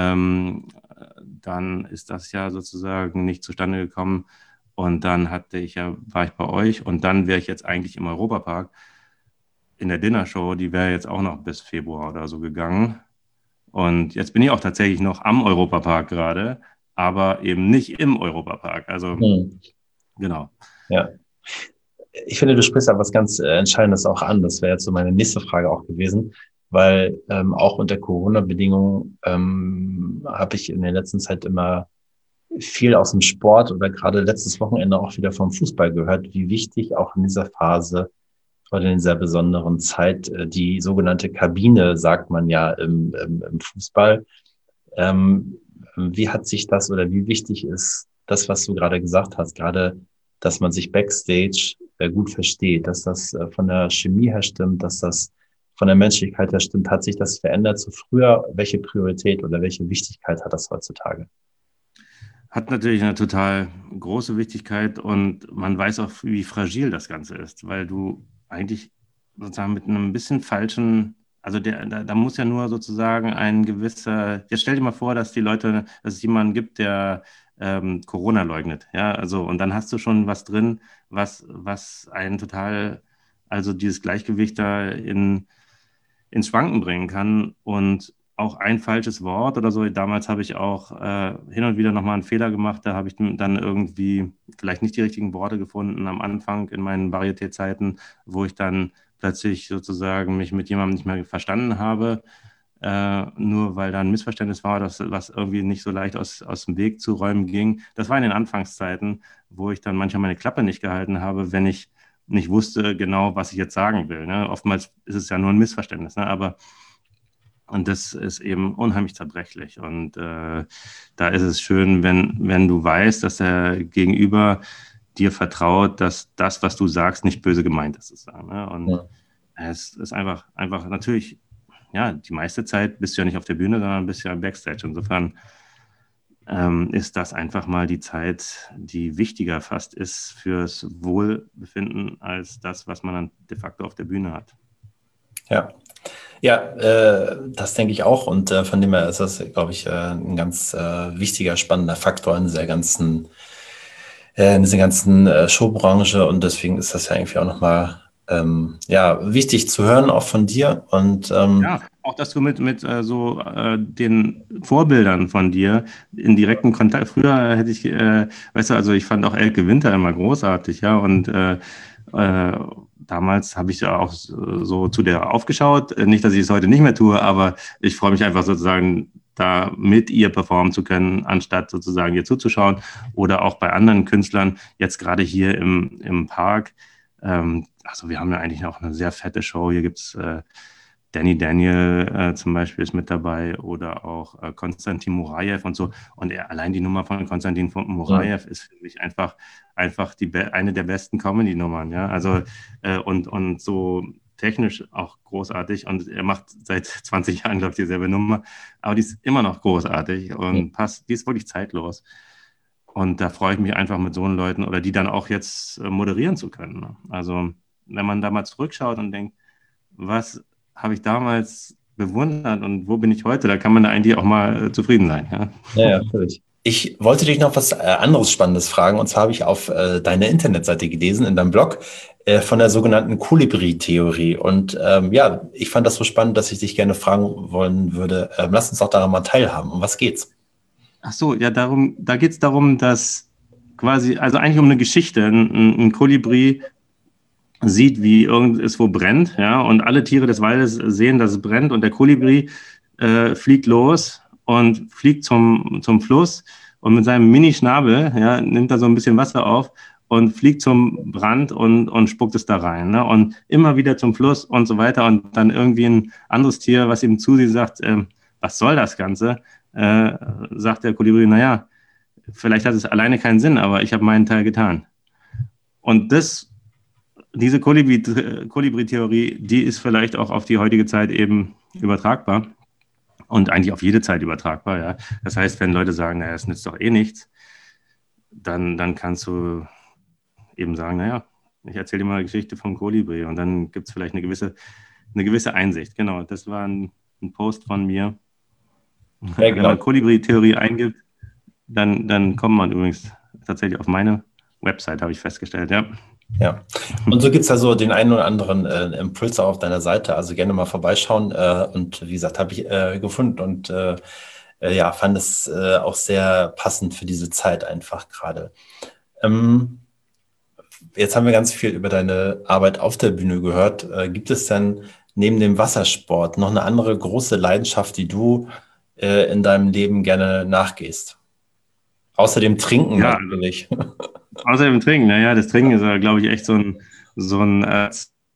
Dann ist das ja sozusagen nicht zustande gekommen. Und dann war ich bei euch und dann wäre ich jetzt eigentlich im Europapark in der Dinnershow. Die wäre jetzt auch noch bis Februar oder so gegangen. Und jetzt bin ich auch tatsächlich noch am Europapark gerade, aber eben nicht im Europapark. Also, Hm. genau. Ja. Ich finde, du sprichst da was ganz Entscheidendes auch an. Das wäre jetzt so meine nächste Frage auch gewesen, weil auch unter Corona-Bedingungen habe ich in der letzten Zeit immer viel aus dem Sport oder gerade letztes Wochenende auch wieder vom Fußball gehört, wie wichtig auch in dieser Phase oder in dieser besonderen Zeit die sogenannte Kabine, sagt man ja im Fußball. Ähm, Wie hat sich das oder wie wichtig ist das, was du gerade gesagt hast, gerade, dass man sich backstage gut versteht, dass das von der Chemie her stimmt, dass das von der Menschlichkeit her stimmt. Hat sich das verändert zu früher? Welche Priorität oder welche Wichtigkeit hat das heutzutage? Hat natürlich eine total große Wichtigkeit und man weiß auch, wie fragil das Ganze ist, weil du eigentlich sozusagen mit einem bisschen falschen, also da muss ja nur sozusagen ein gewisser, jetzt stell dir mal vor, dass dass es jemanden gibt, der Corona leugnet, ja, also und dann hast du schon was drin, was einen total, also dieses Gleichgewicht da ins Schwanken bringen kann und auch ein falsches Wort oder so. Damals habe ich auch hin und wieder nochmal einen Fehler gemacht. Da habe ich dann irgendwie vielleicht nicht die richtigen Worte gefunden am Anfang in meinen Varieté-Zeiten, wo ich dann plötzlich sozusagen mich mit jemandem nicht mehr verstanden habe, nur weil da ein Missverständnis war, was irgendwie nicht so leicht aus dem Weg zu räumen ging. Das war in den Anfangszeiten, wo ich dann manchmal meine Klappe nicht gehalten habe, wenn ich nicht wusste genau, was ich jetzt sagen will. Ne? Oftmals ist es ja nur ein Missverständnis, ne? Und das ist eben unheimlich zerbrechlich. Und da ist es schön, wenn du weißt, dass der Gegenüber dir vertraut, dass das, was du sagst, nicht böse gemeint ist. Sozusagen, ne? Und Ja. es ist einfach natürlich, ja, die meiste Zeit bist du ja nicht auf der Bühne, sondern bist ja im Backstage. Insofern ist das einfach mal die Zeit, die wichtiger fast ist fürs Wohlbefinden als das, was man dann de facto auf der Bühne hat. Ja, ja, das denke ich auch. Und von dem her ist das, glaube ich, ein ganz wichtiger, spannender Faktor in dieser ganzen Showbranche. Und deswegen ist das ja irgendwie auch nochmal ja, wichtig zu hören, auch von dir. Und Ja, auch dass du mit den Vorbildern von dir in direkten Kontakt. Früher hätte ich, weißt du, also ich fand auch Elke Winter immer großartig, ja, und damals habe ich ja auch so zu der aufgeschaut. Nicht, dass ich es heute nicht mehr tue, aber ich freue mich einfach sozusagen, da mit ihr performen zu können, anstatt sozusagen ihr zuzuschauen. Oder auch bei anderen Künstlern, jetzt gerade hier im Park. Also wir haben ja eigentlich auch eine sehr fette Show. Hier gibt es Danny Daniel zum Beispiel ist mit dabei oder auch Konstantin Murajew und so. Und allein die Nummer von Konstantin Murajew ist für mich einfach eine der besten Comedy-Nummern. Ja? Also und so technisch auch großartig. Und er macht seit 20 Jahren, glaube ich, dieselbe Nummer. Aber die ist immer noch großartig und passt, die ist wirklich zeitlos. Und da freue ich mich einfach mit so Leuten oder die dann auch jetzt moderieren zu können. Ne? Also wenn man da mal zurückschaut und denkt, was habe ich damals bewundert und wo bin ich heute? Da kann man da eigentlich auch mal zufrieden sein. Ja? ja, ja, völlig. Ich wollte dich noch was anderes Spannendes fragen. Und zwar habe ich auf deiner Internetseite gelesen, in deinem Blog, von der sogenannten Kolibri-Theorie. Und ja, ich fand das so spannend, dass ich dich gerne fragen wollen würde. Lass uns doch daran mal teilhaben. Um was geht's? Ach so, ja, da geht es darum, dass quasi, also eigentlich um eine Geschichte. Ein Kolibri sieht, wie irgendwo brennt, ja, und alle Tiere des Waldes sehen, dass es brennt und der Kolibri fliegt los und fliegt zum Fluss und mit seinem Mini-Schnabel, ja, nimmt da so ein bisschen Wasser auf und fliegt zum Brand und spuckt es da rein, ne? Und immer wieder zum Fluss und so weiter und dann irgendwie ein anderes Tier, was ihm zusieht, sagt, was soll das Ganze? Sagt der Kolibri, naja, vielleicht hat es alleine keinen Sinn, aber ich habe meinen Teil getan. Und diese Kolibri-Theorie, die ist vielleicht auch auf die heutige Zeit eben übertragbar und eigentlich auf jede Zeit übertragbar. Ja. Das heißt, wenn Leute sagen, naja, es nützt doch eh nichts, dann kannst du eben sagen, naja, ich erzähle dir mal eine Geschichte vom Kolibri und dann gibt es vielleicht eine gewisse Einsicht. Genau, das war ein Post von mir. Ja, Wenn genau. man Kolibri-Theorie eingibt, dann kommt man übrigens tatsächlich auf meine Website, habe ich festgestellt, ja. Ja. Und so gibt es also den einen oder anderen Impuls auch auf deiner Seite. Also gerne mal vorbeischauen. Und wie gesagt, habe ich gefunden und ja, fand es auch sehr passend für diese Zeit einfach gerade. Ähm, Jetzt haben wir ganz viel über deine Arbeit auf der Bühne gehört. Gibt es denn neben dem Wassersport noch eine andere große Leidenschaft, die du in deinem Leben gerne nachgehst? Außer dem Trinken Ja, also natürlich. außer dem Trinken, naja, das Trinken ist, glaube ich, echt so ein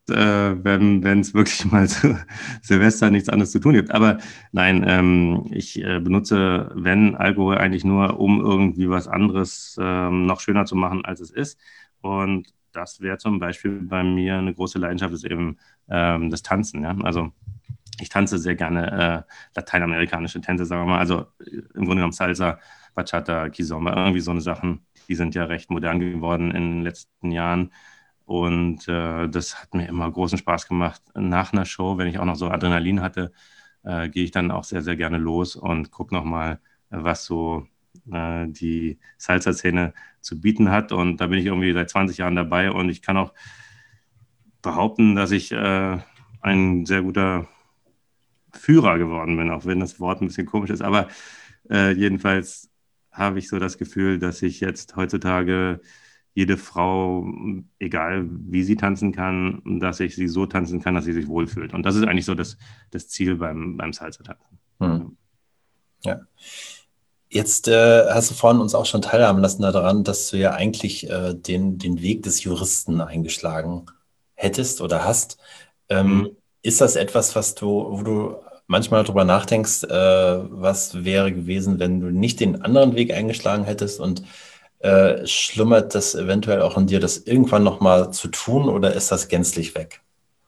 wenn es wirklich mal zu Silvester nichts anderes zu tun gibt. Aber nein, ich benutze, wenn Alkohol, eigentlich nur, um irgendwie was anderes noch schöner zu machen, als es ist. Und das wäre zum Beispiel bei mir eine große Leidenschaft, ist eben das Tanzen. Ja? Also ich tanze sehr gerne lateinamerikanische Tänze, sagen wir mal. Also im Grunde genommen Salsa, Bachata, Kizomba, irgendwie so eine Sachen. Die sind ja recht modern geworden in den letzten Jahren. Und das hat mir immer großen Spaß gemacht. Nach einer Show, wenn ich auch noch so Adrenalin hatte, gehe ich dann auch sehr, sehr gerne los und gucke nochmal, was so die Salsa-Szene zu bieten hat. Und da bin ich irgendwie seit 20 Jahren dabei und ich kann auch behaupten, dass ich ein sehr guter Führer geworden bin, auch wenn das Wort ein bisschen komisch ist. Aber jedenfalls habe ich so das Gefühl, dass ich jetzt heutzutage jede Frau, egal wie sie tanzen kann, dass ich sie so tanzen kann, dass sie sich wohlfühlt. Und das ist eigentlich so das Ziel beim Salsa-Tanzen. Ja. Jetzt hast du vorhin uns auch schon teilhaben lassen daran, dass du ja eigentlich den Weg des Juristen eingeschlagen hättest oder hast. Ist das etwas, wo du manchmal darüber nachdenkst, was wäre gewesen, wenn du nicht den anderen Weg eingeschlagen hättest, und schlummert das eventuell auch in dir, das irgendwann nochmal zu tun, oder ist das gänzlich weg?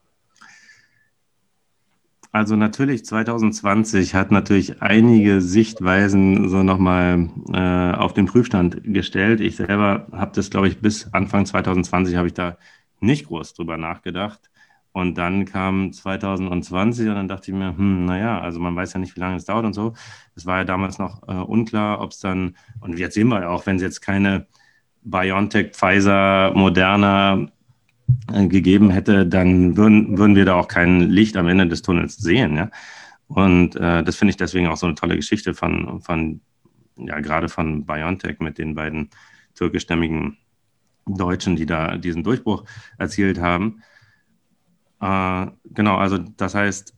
Also natürlich 2020 hat natürlich einige Sichtweisen so nochmal auf den Prüfstand gestellt. Ich selber habe das, glaube ich, bis Anfang 2020 habe ich da nicht groß drüber nachgedacht. Und dann kam 2020 und dann dachte ich mir, naja, also man weiß ja nicht, wie lange es dauert und so. Es war ja damals noch unklar, ob es dann, und jetzt sehen wir ja auch, wenn es jetzt keine BioNTech, Pfizer, Moderna gegeben hätte, dann würden wir da auch kein Licht am Ende des Tunnels sehen. Ja? Und das finde ich deswegen auch so eine tolle Geschichte gerade von BioNTech mit den beiden türkischstämmigen Deutschen, die da diesen Durchbruch erzielt haben. Genau, also das heißt,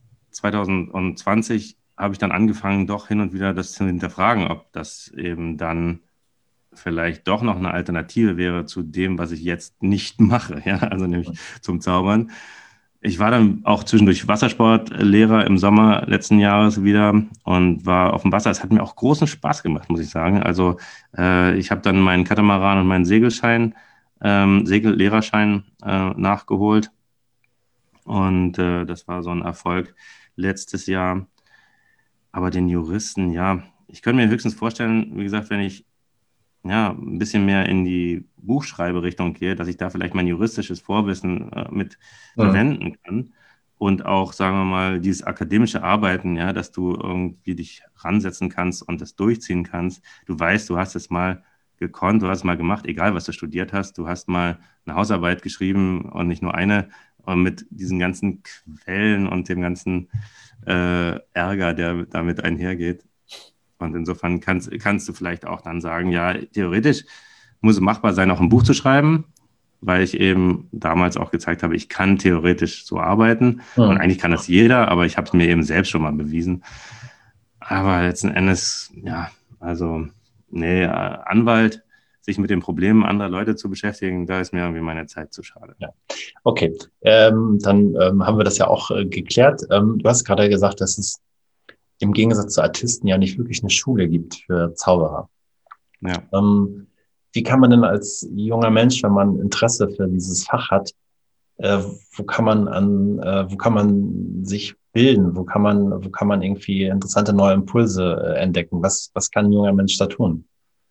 2020 habe ich dann angefangen, doch hin und wieder das zu hinterfragen, ob das eben dann vielleicht doch noch eine Alternative wäre zu dem, was ich jetzt nicht mache, ja, also nämlich zum Zaubern. Ich war dann auch zwischendurch Wassersportlehrer im Sommer letzten Jahres wieder und war auf dem Wasser. Es hat mir auch großen Spaß gemacht, muss ich sagen. Also ich habe dann meinen Katamaran und meinen Segellehrerschein nachgeholt und das war so ein Erfolg letztes Jahr. Aber den Juristen, ja, ich könnte mir höchstens vorstellen, wie gesagt, wenn ich ein bisschen mehr in die Buchschreiberichtung gehe, dass ich da vielleicht mein juristisches Vorwissen mit verwenden kann und auch, sagen wir mal, dieses akademische Arbeiten, ja, dass du irgendwie dich ransetzen kannst und das durchziehen kannst. Du weißt, du hast es mal gekonnt, du hast es mal gemacht, egal was du studiert hast, du hast mal eine Hausarbeit geschrieben und nicht nur eine, und mit diesen ganzen Quellen und dem ganzen Ärger, der damit einhergeht. Und insofern kannst du vielleicht auch dann sagen, ja, theoretisch muss es machbar sein, auch ein Buch zu schreiben, weil ich eben damals auch gezeigt habe, ich kann theoretisch so arbeiten. Und eigentlich kann das jeder, aber ich habe es mir eben selbst schon mal bewiesen. Aber letzten Endes, ja, also, nee, Anwalt, sich mit den Problemen anderer Leute zu beschäftigen, da ist mir irgendwie meine Zeit zu schade. Ja. Okay, dann haben wir das ja auch geklärt. Du hast gerade gesagt, dass es im Gegensatz zu Artisten ja nicht wirklich eine Schule gibt für Zauberer. Ja. Wie kann man denn als junger Mensch, wenn man Interesse für dieses Fach hat, wo kann man sich bilden? Wo kann man irgendwie interessante neue Impulse entdecken? Was kann ein junger Mensch da tun?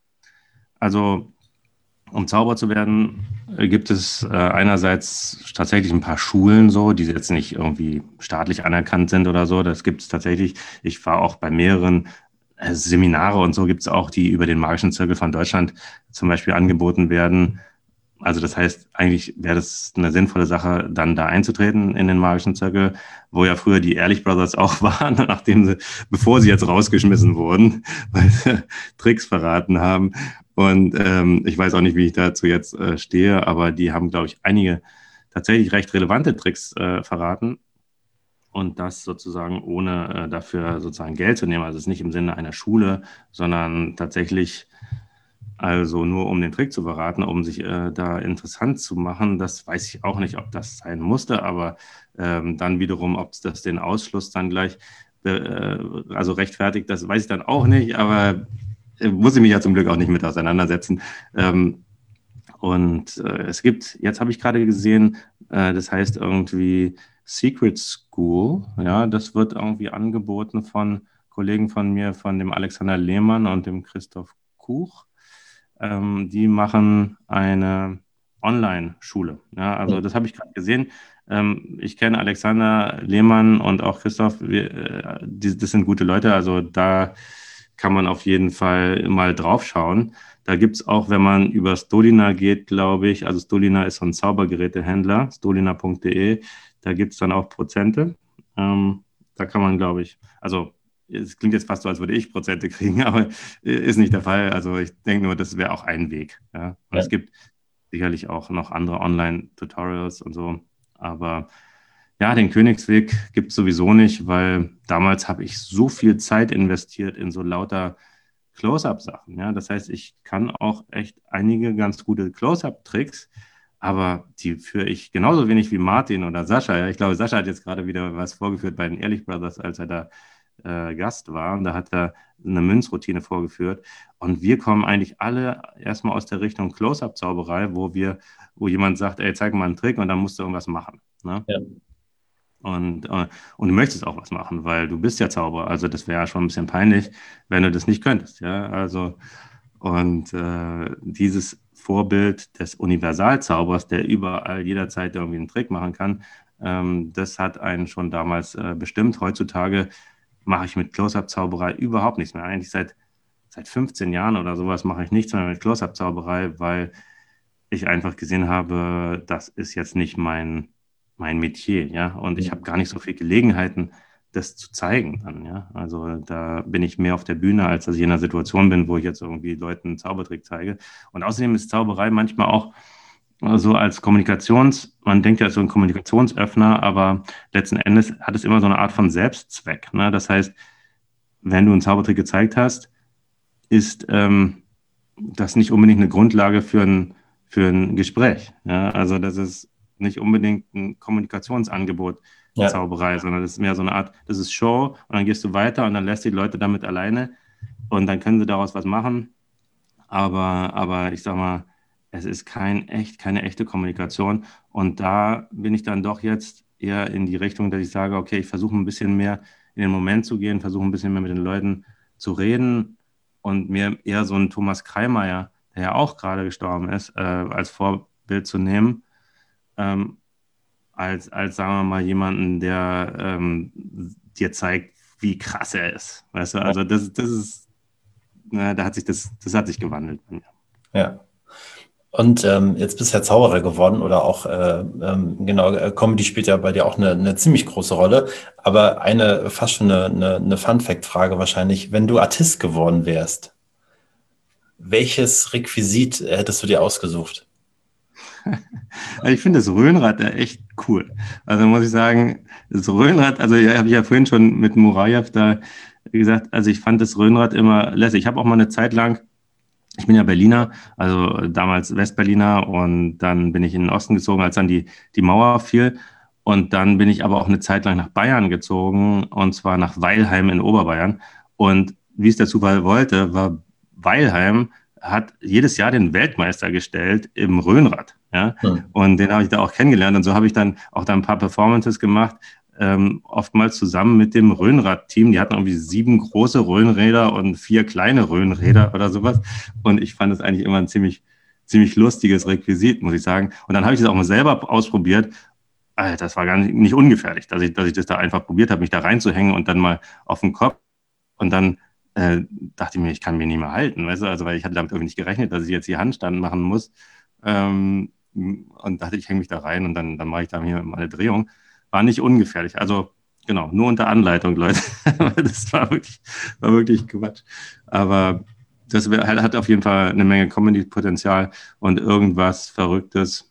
Also, um Zauberer zu werden, gibt es einerseits tatsächlich ein paar Schulen, so, die jetzt nicht irgendwie staatlich anerkannt sind oder so. Das gibt es tatsächlich. Ich war auch bei mehreren Seminare und so gibt es auch, die über den Magischen Zirkel von Deutschland zum Beispiel angeboten werden. Also das heißt, eigentlich wäre das eine sinnvolle Sache, dann da einzutreten in den Magischen Zirkel, wo ja früher die Ehrlich Brothers auch waren, bevor sie jetzt rausgeschmissen wurden, weil sie Tricks verraten haben. Und ich weiß auch nicht, wie ich dazu jetzt stehe, aber die haben, glaube ich, einige tatsächlich recht relevante Tricks verraten. Und das sozusagen ohne dafür sozusagen Geld zu nehmen. Also es ist nicht im Sinne einer Schule, sondern tatsächlich also nur um den Trick zu verraten, um sich da interessant zu machen. Das weiß ich auch nicht, ob das sein musste, aber dann wiederum, ob das den Ausschluss dann gleich also rechtfertigt, das weiß ich dann auch nicht, aber muss ich mich ja zum Glück auch nicht mit auseinandersetzen. Und jetzt habe ich gerade gesehen, das heißt irgendwie Secret School. Ja, das wird irgendwie angeboten von Kollegen von mir, von dem Alexander Lehmann und dem Christoph Kuch. Die machen eine Online-Schule. Ja, also das habe ich gerade gesehen. Ich kenne Alexander Lehmann und auch Christoph. Das sind gute Leute. Also da kann man auf jeden Fall mal drauf schauen. Da gibt es auch, wenn man über Stolina geht, glaube ich, also Stolina ist so ein Zaubergerätehändler, stolina.de, da gibt es dann auch Prozente. Da kann man, glaube ich, also es klingt jetzt fast so, als würde ich Prozente kriegen, aber ist nicht der Fall. Also ich denke nur, das wäre auch ein Weg. Ja? Und Ja. es gibt sicherlich auch noch andere Online-Tutorials und so. Aber ja, den Königsweg gibt es sowieso nicht, weil damals habe ich so viel Zeit investiert in so lauter Close-Up-Sachen. Ja? Das heißt, ich kann auch echt einige ganz gute Close-Up-Tricks, aber die führe ich genauso wenig wie Martin oder Sascha. Ja? Ich glaube, Sascha hat jetzt gerade wieder was vorgeführt bei den Ehrlich Brothers, als er da Gast war. Und da hat er eine Münzroutine vorgeführt. Und wir kommen eigentlich alle erstmal aus der Richtung Close-Up-Zauberei, wo jemand sagt, ey, zeig mal einen Trick und dann musst du irgendwas machen. Ne? Ja. Und du möchtest auch was machen, weil du bist ja Zauberer. Also das wäre ja schon ein bisschen peinlich, wenn du das nicht könntest. Ja, also und dieses Vorbild des Universalzaubers, der überall jederzeit irgendwie einen Trick machen kann, das hat einen schon damals bestimmt. Heutzutage mache ich mit Close-Up-Zauberei überhaupt nichts mehr. Eigentlich seit 15 Jahren oder sowas mache ich nichts mehr mit Close-Up-Zauberei, weil ich einfach gesehen habe, das ist jetzt nicht mein Metier, ja. Und ich habe gar nicht so viele Gelegenheiten, das zu zeigen dann, ja. Also da bin ich mehr auf der Bühne, als dass ich in einer Situation bin, wo ich jetzt irgendwie Leuten einen Zaubertrick zeige. Und außerdem ist Zauberei manchmal auch so als man denkt ja so ein Kommunikationsöffner, aber letzten Endes hat es immer so eine Art von Selbstzweck. Ne? Das heißt, wenn du einen Zaubertrick gezeigt hast, ist das nicht unbedingt eine Grundlage für ein Gespräch. Ja? Also das ist nicht unbedingt ein Kommunikationsangebot, Ja. Zauberei, sondern das ist mehr so eine Art, das ist Show und dann gehst du weiter und dann lässt die Leute damit alleine und dann können sie daraus was machen. Aber ich sag mal, es ist keine echte Kommunikation. Und da bin ich dann doch jetzt eher in die Richtung, dass ich sage, okay, ich versuche ein bisschen mehr in den Moment zu gehen, versuche ein bisschen mehr mit den Leuten zu reden und mir eher so einen Thomas Kreimeier, der ja auch gerade gestorben ist, als Vorbild zu nehmen, ähm, als, sagen wir mal, jemanden, der dir zeigt, wie krass er ist. Weißt du, Ja. also das ist, das hat sich gewandelt bei mir. Ja. Und jetzt bist du ja Zauberer geworden oder auch, genau, Comedy spielt ja bei dir auch eine ziemlich große Rolle. Aber fast schon eine Fun-Fact-Frage wahrscheinlich, wenn du Artist geworden wärst, welches Requisit hättest du dir ausgesucht? Also ich finde das Rhönrad echt cool. Also muss ich sagen, das Rhönrad, also ja, habe ich ja vorhin schon mit Murajew da gesagt, also ich fand das Rhönrad immer lässig. Ich habe auch mal eine Zeit lang, ich bin ja Berliner, also damals Westberliner und dann bin ich in den Osten gezogen, als dann die Mauer fiel. Und dann bin ich aber auch eine Zeit lang nach Bayern gezogen und zwar nach Weilheim in Oberbayern. Und wie es der Zufall wollte, war Weilheim hat jedes Jahr den Weltmeister gestellt im Rhönrad. Ja? Hm. Und den habe ich da auch kennengelernt. Und so habe ich dann auch da ein paar Performances gemacht, oftmals zusammen mit dem Rhönrad-Team. Die hatten irgendwie 7 große Rhönräder und 4 kleine Rhönräder oder sowas. Und ich fand es eigentlich immer ein ziemlich lustiges Requisit, muss ich sagen. Und dann habe ich das auch mal selber ausprobiert. Das war gar nicht ungefährlich, dass ich das da einfach probiert habe, mich da reinzuhängen und dann mal auf den Kopf. Und dann dachte ich mir, ich kann mich nicht mehr halten, weißt du? Also, weil ich hatte damit irgendwie nicht gerechnet, dass ich jetzt hier Handstand machen muss. Und dachte, ich hänge mich da rein und dann mache ich da hier mal eine Drehung. War nicht ungefährlich. Also, genau, nur unter Anleitung, Leute. Das war wirklich Quatsch. Aber das hat auf jeden Fall eine Menge Comedy-Potenzial und irgendwas Verrücktes.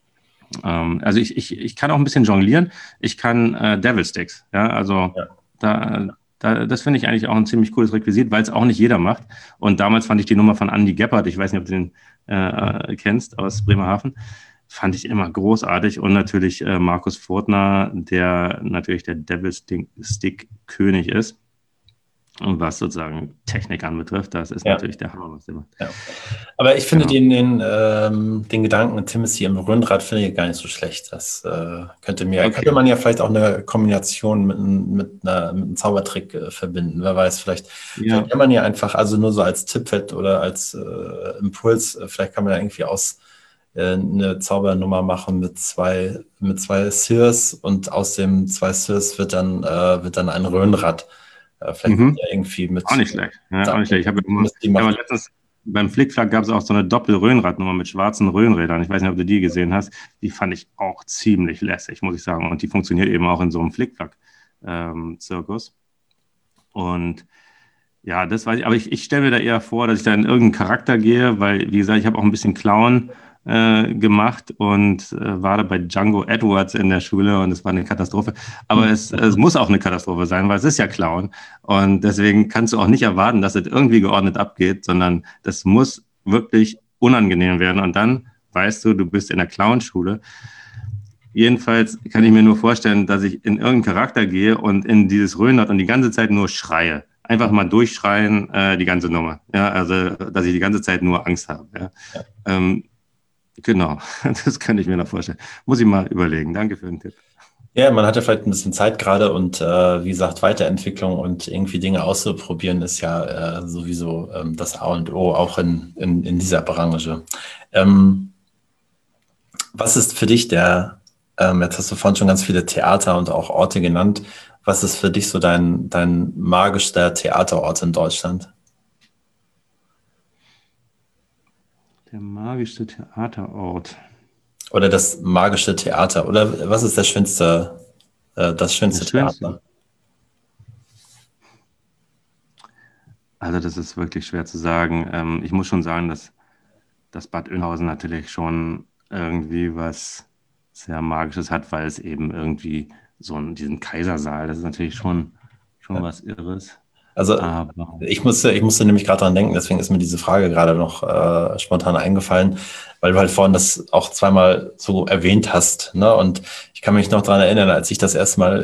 Also ich kann auch ein bisschen jonglieren. Ich kann Devil Sticks. Ja, also Ja. das finde ich eigentlich auch ein ziemlich cooles Requisit, weil es auch nicht jeder macht. Und damals fand ich die Nummer von Andy Geppert, ich weiß nicht, ob du den kennst, aus Bremerhaven, fand ich immer großartig. Und natürlich Markus Furtner, der natürlich der Devil Stick König ist. Und was sozusagen Technik anbetrifft, das ist Ja. natürlich der Hammer, was der macht. Ja. Aber ich finde Genau. den Gedanken Timothy im Rhönrad finde ich gar nicht so schlecht. Das könnte Okay. man ja vielleicht auch eine Kombination mit einem Zaubertrick verbinden. Wer weiß, vielleicht Ja. kann man ja einfach, also nur so als Tipp oder als Impuls, vielleicht kann man ja irgendwie aus eine Zaubernummer machen mit zwei Sears und aus dem zwei Sears wird dann ein Rhönrad. Vielleicht Mhm. ja irgendwie Auch mit nicht schlecht. Ja, auch nicht schlecht. damit Timothy Ich habe macht. letztens beim Flickflack gab es auch so eine Doppel-Röhnradnummer mit schwarzen Röhnrädern. Ich weiß nicht, ob du die gesehen hast. Die fand ich auch ziemlich lässig, muss ich sagen. Und die funktioniert eben auch in so einem Flickflack-Zirkus. Und ja, das weiß ich. Aber ich stelle mir da eher vor, dass ich da in irgendeinen Charakter gehe, weil, wie gesagt, ich habe auch ein bisschen Clown gemacht und war da bei Django Edwards in der Schule und es war eine Katastrophe. Aber es muss auch eine Katastrophe sein, weil es ist ja Clown. Und deswegen kannst du auch nicht erwarten, dass es irgendwie geordnet abgeht, sondern das muss wirklich unangenehm werden. Und dann weißt du, du bist in der Clownschule. Jedenfalls kann ich mir nur vorstellen, dass ich in irgendeinen Charakter gehe und in dieses Röhnrad und die ganze Zeit nur schreie. Einfach mal durchschreien, die ganze Nummer. Ja, also, dass ich die ganze Zeit nur Angst habe. Ja. Ähm, genau, das kann ich mir noch vorstellen. Muss ich mal überlegen. Danke für den Tipp. Ja, man hat ja vielleicht ein bisschen Zeit gerade und wie gesagt, Weiterentwicklung und irgendwie Dinge auszuprobieren ist ja sowieso das A und O, auch in dieser Branche. Ähm, Was ist für dich jetzt hast du vorhin schon ganz viele Theater und auch Orte genannt, was ist für dich so dein magischster Theaterort in Deutschland? Der magischste Theaterort. Oder das magische Theater? Oder was ist das schönste Das Schönste. Theater? Also, das ist wirklich schwer zu sagen. Ich muss schon sagen, dass Bad Oeynhausen natürlich schon irgendwie was sehr Magisches hat, weil es eben irgendwie diesen Kaisersaal, das ist natürlich schon was Irres. Also Aber ich musste nämlich gerade dran denken, deswegen ist mir diese Frage gerade noch spontan eingefallen, weil du halt vorhin das auch zweimal so erwähnt hast, ne? Und ich kann mich noch daran erinnern, als ich das erste Mal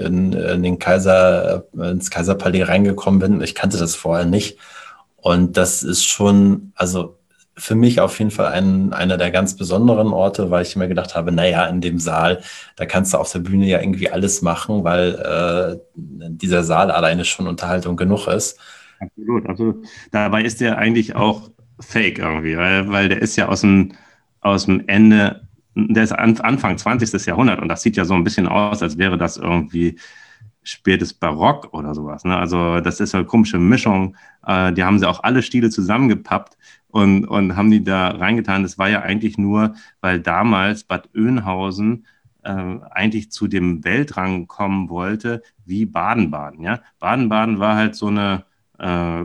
ins Kaiserpalais reingekommen bin, ich kannte das vorher nicht. Und das ist schon, also für mich auf jeden Fall einer der ganz besonderen Orte, weil ich mir gedacht habe, naja, in dem Saal, da kannst du auf der Bühne ja irgendwie alles machen, weil dieser Saal alleine schon Unterhaltung genug ist. absolut, absolut. Dabei ist der eigentlich auch fake irgendwie, weil der ist ja aus dem Ende, der ist Anfang 20. Jahrhundert und das sieht ja so ein bisschen aus, als wäre das irgendwie spätes Barock oder sowas. Ne? Also das ist eine komische Mischung. Die haben sie auch alle Stile zusammengepappt und haben die da reingetan. Das war ja eigentlich nur, weil damals Bad Oeynhausen eigentlich zu dem Weltrang kommen wollte wie Baden-Baden. Ja? Baden-Baden war halt so eine äh,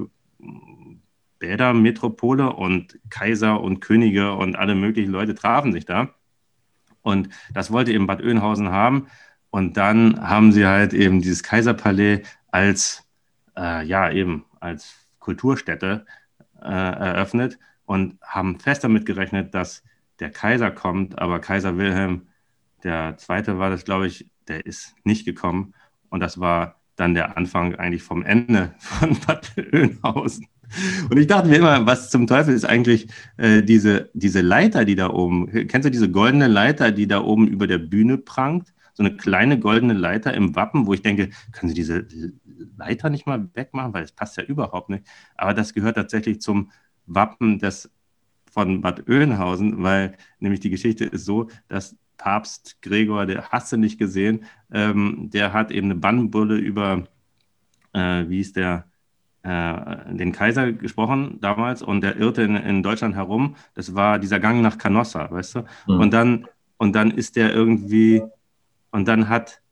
Bädermetropole und Kaiser und Könige und alle möglichen Leute trafen sich da. Und das wollte eben Bad Oeynhausen haben. Und dann haben sie halt eben dieses Kaiserpalais ja, eben als Kulturstätte eröffnet und haben fest damit gerechnet, dass der Kaiser kommt. Aber Kaiser Wilhelm der Zweite war das, glaube ich, der ist nicht gekommen. Und das war dann der Anfang eigentlich vom Ende von Bad Oeynhausen. Und ich dachte mir immer, was zum Teufel ist eigentlich diese Leiter, die da oben, kennst du diese goldene Leiter, die da oben über der Bühne prangt? So eine kleine goldene Leiter im Wappen, wo ich denke, können Sie diese Leiter nicht mal wegmachen, weil es passt ja überhaupt nicht. Aber das gehört tatsächlich zum Wappen von Bad Oeynhausen, weil nämlich die Geschichte ist so, dass Papst Gregor, der hast du nicht gesehen, der hat eben eine Bannbulle über, wie hieß der, den Kaiser gesprochen damals und der irrte in Deutschland herum. Das war dieser Gang nach Canossa, weißt du? Hm. Und dann ist der irgendwie, und dann hat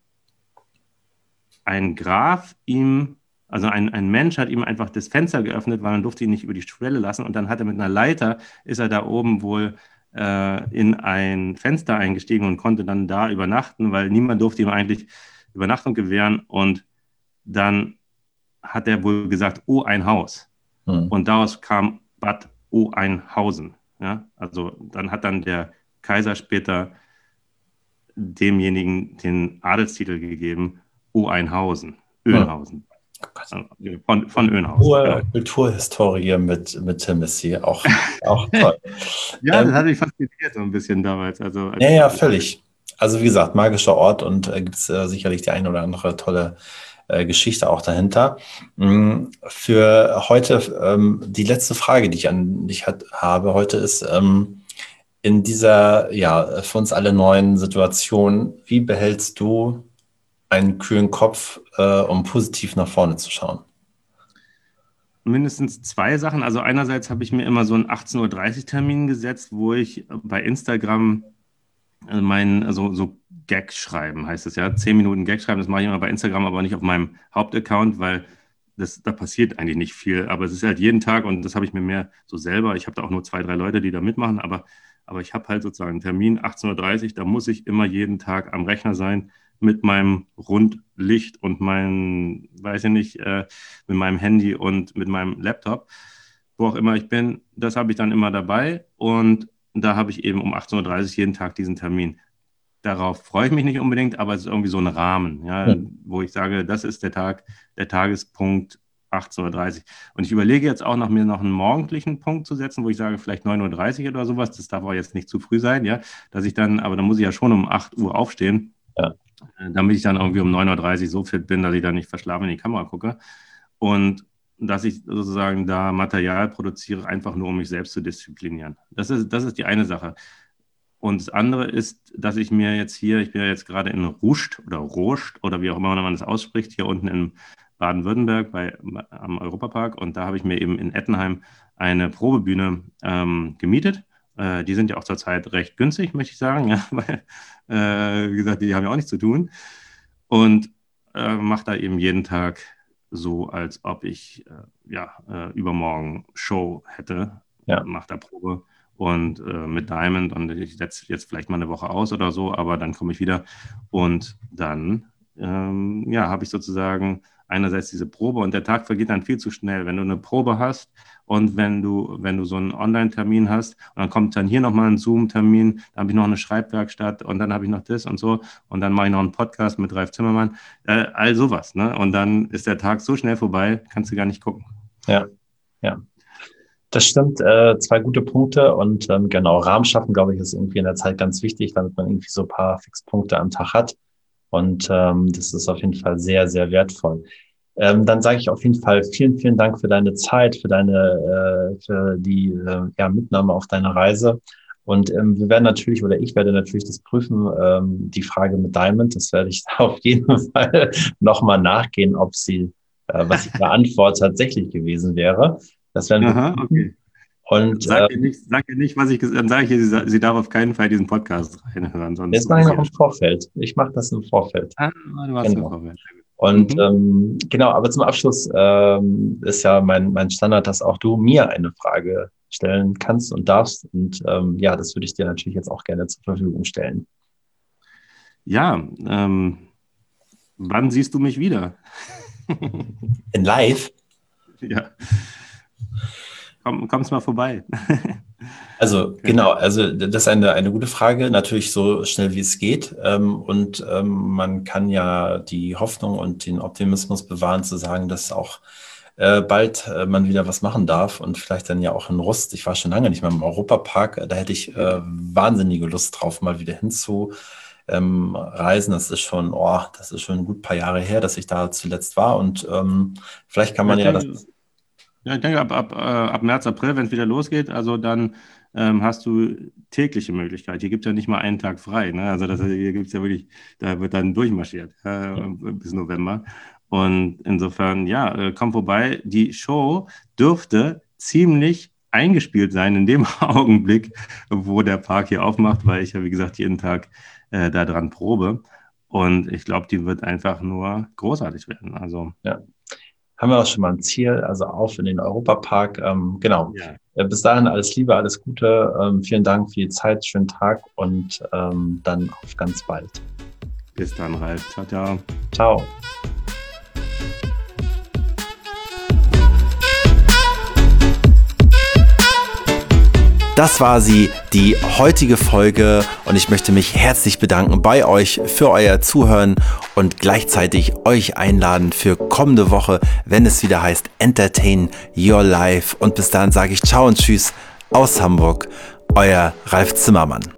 ein Graf ihm, also ein Mensch hat ihm einfach das Fenster geöffnet, weil man durfte ihn nicht über die Schwelle lassen. Und dann hat er mit einer Leiter, ist er da oben wohl in ein Fenster eingestiegen und konnte dann da übernachten, weil niemand durfte ihm eigentlich Übernachtung gewähren. Und dann hat er wohl gesagt, oh, ein Haus. Hm. Und daraus kam Bad Oeynhausen. Ja? Also dann hat dann der Kaiser später demjenigen den Adelstitel gegeben, Oeynhausen, Hm. Oeynhausen. Von Önhaus. Genau. Kulturhistorie mit Tim ist hier auch toll. Ja, das hat mich fasziniert so ein bisschen damals. Also, Ja, völlig. Also wie gesagt, magischer Ort und gibt es sicherlich die eine oder andere tolle Geschichte auch dahinter. Für heute die letzte Frage, die ich an dich habe heute ist, in dieser, ja, für uns alle neuen Situation, wie behältst du einen kühlen Kopf, um positiv nach vorne zu schauen? Mindestens zwei Sachen. Also einerseits habe ich mir immer so einen 18:30 Uhr Termin gesetzt, wo ich bei Instagram so Gag schreiben, heißt es ja. 10 Minuten Gag schreiben, das mache ich immer bei Instagram, aber nicht auf meinem Hauptaccount, weil da passiert eigentlich nicht viel. Aber es ist halt jeden Tag und das habe ich mir mehr so selber. Ich habe da auch nur 2, 3 Leute, die da mitmachen, aber ich habe halt sozusagen einen Termin, 18:30 Uhr, da muss ich immer jeden Tag am Rechner sein mit meinem Rundlicht und weiß ich nicht, mit meinem Handy und mit meinem Laptop, wo auch immer ich bin. Das habe ich dann immer dabei und da habe ich eben um 18:30 Uhr jeden Tag diesen Termin. Darauf freue ich mich nicht unbedingt, aber es ist irgendwie so ein Rahmen, ja, wo ich sage, das ist der Tagespunkt 18:30 Uhr. Und ich überlege jetzt auch mir noch einen morgendlichen Punkt zu setzen, wo ich sage, vielleicht 9:30 Uhr oder sowas. Das darf auch jetzt nicht zu früh sein, ja, aber dann muss ich ja schon um 8 Uhr aufstehen, damit ich dann irgendwie um 9:30 Uhr so fit bin, dass ich dann nicht verschlafen in die Kamera gucke. Und dass ich sozusagen da Material produziere, einfach nur, um mich selbst zu disziplinieren. Das ist die eine Sache. Und das andere ist, dass ich bin ja jetzt gerade in Ruscht oder wie auch immer man das ausspricht, hier unten in Baden-Württemberg am Europapark. Und da habe ich mir eben in Ettenheim eine Probebühne gemietet. Die sind ja auch zurzeit recht günstig, möchte ich sagen, ja, weil, wie gesagt, die haben ja auch nichts zu tun. Und mache da eben jeden Tag so, als ob ich übermorgen Show hätte, mache da Probe und mit Diamond und ich setze jetzt vielleicht mal eine Woche aus oder so, aber dann komme ich wieder und dann habe ich sozusagen einerseits diese Probe und der Tag vergeht dann viel zu schnell, wenn du eine Probe hast und wenn du so einen Online-Termin hast und dann kommt dann hier nochmal ein Zoom-Termin, dann habe ich noch eine Schreibwerkstatt und dann habe ich noch das und so und dann mache ich noch einen Podcast mit Ralf Zimmermann, all sowas, ne? Und dann ist der Tag so schnell vorbei, kannst du gar nicht gucken. Ja. Das stimmt, 2 gute Punkte und genau, Rahmen schaffen, glaube ich, ist irgendwie in der Zeit ganz wichtig, damit man irgendwie so ein paar Fixpunkte am Tag hat und das ist auf jeden Fall sehr, sehr wertvoll. Dann sage ich auf jeden Fall vielen, vielen Dank für deine Zeit, für die Mitnahme auf deine Reise und ich werde natürlich das prüfen, die Frage mit Diamond, das werde ich auf jeden Fall nochmal nachgehen, was die Antwort tatsächlich gewesen wäre. Das werden wir. Aha, okay. Und sag ihr nicht, was ich gesagt habe. Dann sage ich ihr, sie darf auf keinen Fall diesen Podcast reinhören. Das mache ich noch im Vorfeld. Ich mache das im Vorfeld. Du machst im Vorfeld. Und genau, aber zum Abschluss ist ja mein Standard, dass auch du mir eine Frage stellen kannst und darfst. Und das würde ich dir natürlich jetzt auch gerne zur Verfügung stellen. Ja, wann siehst du mich wieder? In live? Ja. Kommst mal vorbei. Also genau, also das ist eine gute Frage, natürlich so schnell wie es geht. Und man kann ja die Hoffnung und den Optimismus bewahren, zu sagen, dass auch bald man wieder was machen darf und vielleicht dann ja auch in Rust. Ich war schon lange nicht mehr im Europapark, da hätte ich wahnsinnige Lust drauf, mal wieder hinzu. Reisen, das ist schon ein gut paar Jahre her, dass ich da zuletzt war und vielleicht kann man ich denke, ab März, April, wenn es wieder losgeht, also dann hast du tägliche Möglichkeit. Hier gibt es ja nicht mal einen Tag frei. Ne? Also hier gibt es ja wirklich, da wird dann durchmarschiert bis November. Und insofern, komm vorbei. Die Show dürfte ziemlich eingespielt sein in dem Augenblick, wo der Park hier aufmacht, weil ich ja, wie gesagt, jeden Tag da dran probe. Und ich glaube, die wird einfach nur großartig werden. Also haben wir auch schon mal ein Ziel, also auf in den Europapark. Genau. Ja. Bis dahin alles Liebe, alles Gute. Vielen Dank für die Zeit, schönen Tag und dann auf ganz bald. Bis dann, Ralf. Ciao, ciao. Ciao. Das war sie, die heutige Folge, und ich möchte mich herzlich bedanken bei euch für euer Zuhören und gleichzeitig euch einladen für kommende Woche, wenn es wieder heißt Entertain Your Life. Und bis dahin sage ich ciao und tschüss aus Hamburg, euer Ralf Zimmermann.